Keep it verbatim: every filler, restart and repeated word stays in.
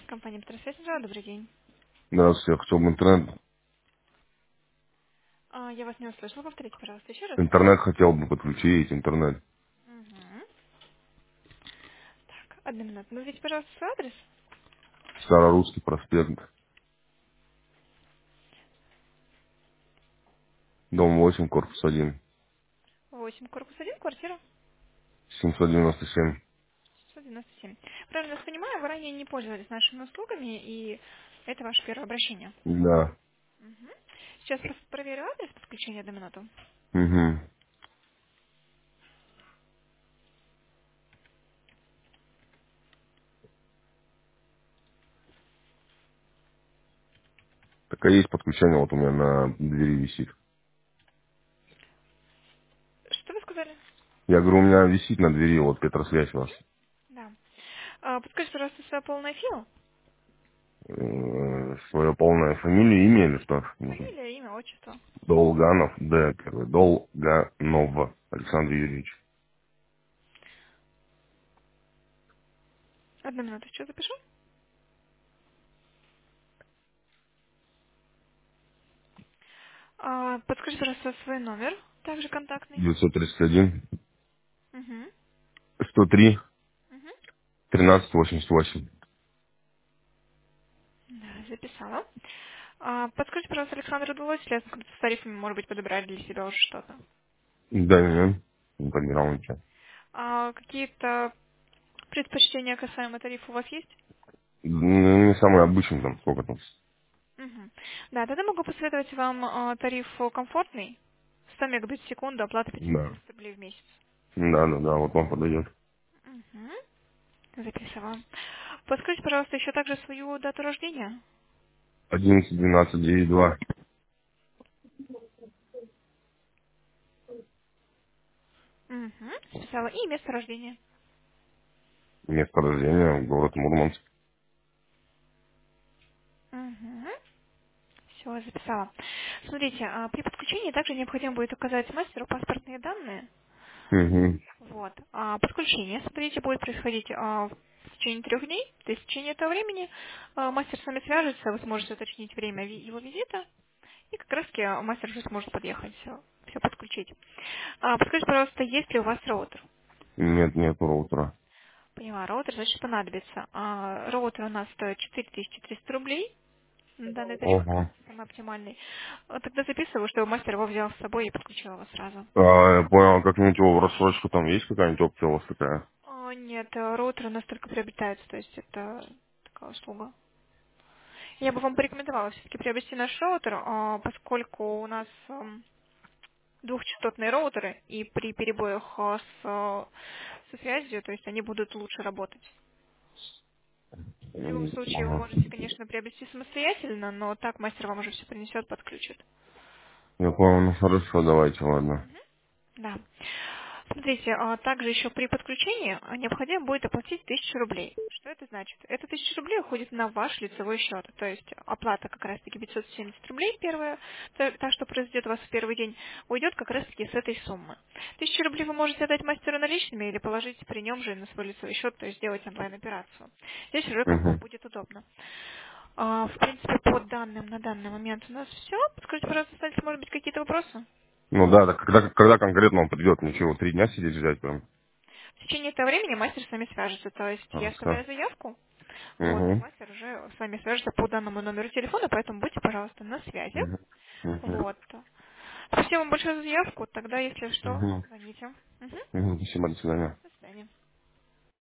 Компания Петросвязь. Добрый день. Здравствуйте, я хотел бы интернет. А, я вас не услышала. Повторите, пожалуйста, еще раз. Интернет хотел бы подключить, интернет. Угу. Так, одну минуту. Назовите, пожалуйста, свой адрес. Старорусский проспект, дом восемь, корпус один, восемь, корпус один, квартира семьсот девяносто семь. сто девяносто семь. Правильно вас понимаю, вы ранее не пользовались нашими услугами, и это ваше первое обращение. Да. Угу. Сейчас просто проверю адрес подключения, одну минуту. Угу. Такая есть подключение, вот у меня на двери висит. Что вы сказали? Я говорю, у меня висит на двери, вот Петросвязь у вас. Да. А, подскажите, пожалуйста, свое полное фило. Свое полное фамилию, имя или что? Нужно. Фамилия, имя, отчество. Долганов, Д, первый. Долганов Александр Юрьевич. Одну минуту, что запишу? А, подскажите, пожалуйста, свой номер, также контактный. девятьсот тридцать один, Угу. сто три, Угу. тринадцать восемьдесят восемь. Да, записала. А, подскажите, пожалуйста, Александр, удалось ли с тарифами, может быть, подобрать для себя уже что-то? Да, нет, не подбирал ничего. А какие-то предпочтения касаемо тарифа у вас есть? Ну, не самый обычный там, сколько там. Мгм. Да, тогда могу посоветовать вам а, тариф комфортный. сто мегабит в секунду, оплата Да. пятьдесят рублей в месяц. Да, да, да, вот вам подойдет. Угу. Записала. Подскажите, пожалуйста, еще также свою дату рождения. Одиннадцать, двенадцать, девять, два. Угу. Записала. И место рождения. Место рождения, город Мурманск. Угу. Все, записала. Смотрите, а, при подключении также необходимо будет указать мастеру паспортные данные. Угу. Вот. А подключение, смотрите, будет происходить а, в течение трех дней. То есть в течение этого времени а, мастер с вами свяжется, вы сможете уточнить время ви- его визита, и как раз таки а, мастер уже сможет подъехать, все, все подключить. А, подскажите, пожалуйста, есть ли у вас роутер? Нет, нет роутера. Поняла, роутер, значит, понадобится. А, роутер у нас стоит четыре тысячи триста рублей. Данный тариф как раз Ого. самый оптимальный. А, Тогда записываю, чтобы мастер его взял с собой и подключил его сразу. А, я понял, как-нибудь его в рассрочку там есть какая-нибудь опция у вас такая? А, Нет, э, роутеры у нас только приобретаются, то есть это такая услуга. Я бы вам порекомендовала все-таки приобрести наш роутер, а, поскольку у нас ам, двухчастотные роутеры, и при перебоях а, с, а, со связью, то есть они будут лучше работать. В любом М, случае вы Ага. можете, конечно, приобрести самостоятельно, но так мастер вам уже все принесет, подключит. Я понял, ну хорошо, давайте, ладно. Да. Смотрите, а также еще при подключении а, необходимо будет оплатить тысячу рублей. Что это значит? Это тысяча рублей уходит на ваш лицевой счет. То есть оплата как раз-таки пятьсот семьдесят рублей первая, та, та, что произойдет у вас в первый день, уйдет как раз-таки с этой суммы. Тысячу рублей вы можете отдать мастеру наличными или положить при нем же на свой лицевой счет, то есть сделать онлайн-операцию. Здесь уже как вам Угу. будет удобно. А, в принципе, по данным на данный момент у нас все. Подскажите, пожалуйста, остались, может быть, какие-то вопросы? Ну да, да, когда, когда конкретно он придет? Ничего, три дня сидеть ждать прям? В течение этого времени мастер с вами свяжется. То есть я Хорошо. оставляю заявку, вот, и Угу. мастер уже с вами свяжется по данному номеру телефона, поэтому будьте, пожалуйста, на связи. Угу. Угу. Вот. Спасибо вам большое за заявку. Тогда, если что, Угу. звоните. Мгм. Угу. Спасибо, до свидания.